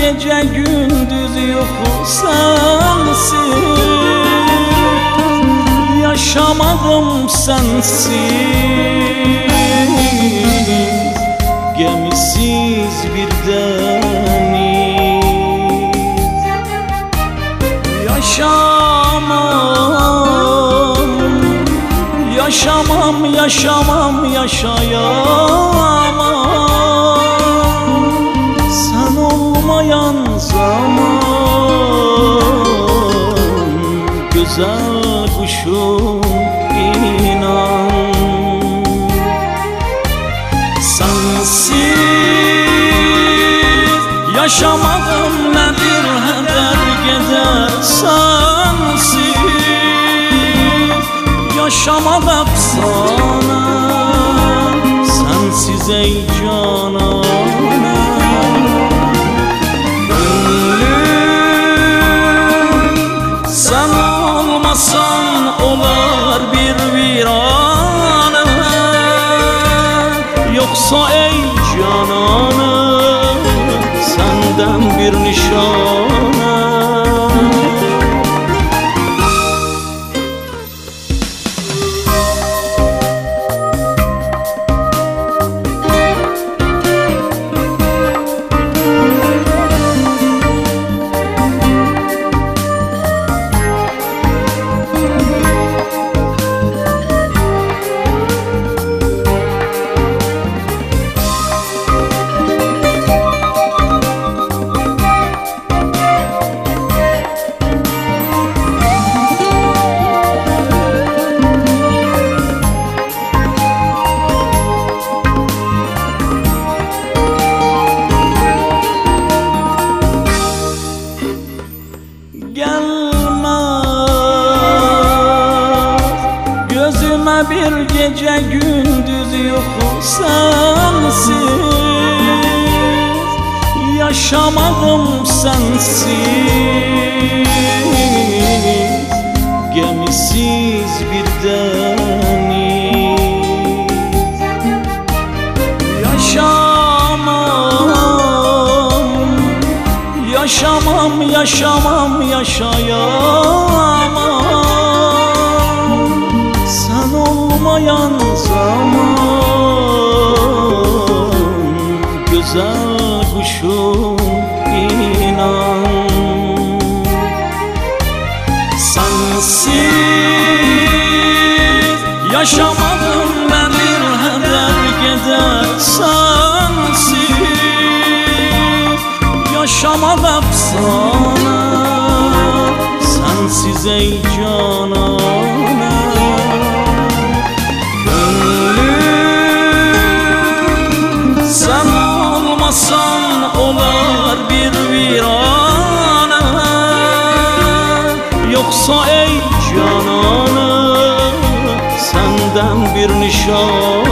gece gündüz yok sensiz. Yaşamadım sensiz, gemisiz bir deniz. Yaşamam, yaşamam, yaşamam, yaşayamam sen olmayan zaman. Güzel kuşum inan, sensiz yaşamadım, ne bir heder gider sensiz. Yaşamak afsane, sensiz ey canan. Sen olmasan olar bir virane, yoksa ey cananım senden bir nişane. Bir gece gündüz yok sensiz. Yaşamadım sensiz, gemisiz bir deniz. Yaşamam, yaşamam, yaşamam, yaşayamam sen olmayan zaman. Güzel kuşum inan, sensiz yaşamadım, ben bir heder gider sensiz. Yaşamak afsane, sensiz ey canan. Sen olmasan olar bir virane, yoksa ey cananım senden bir nişan.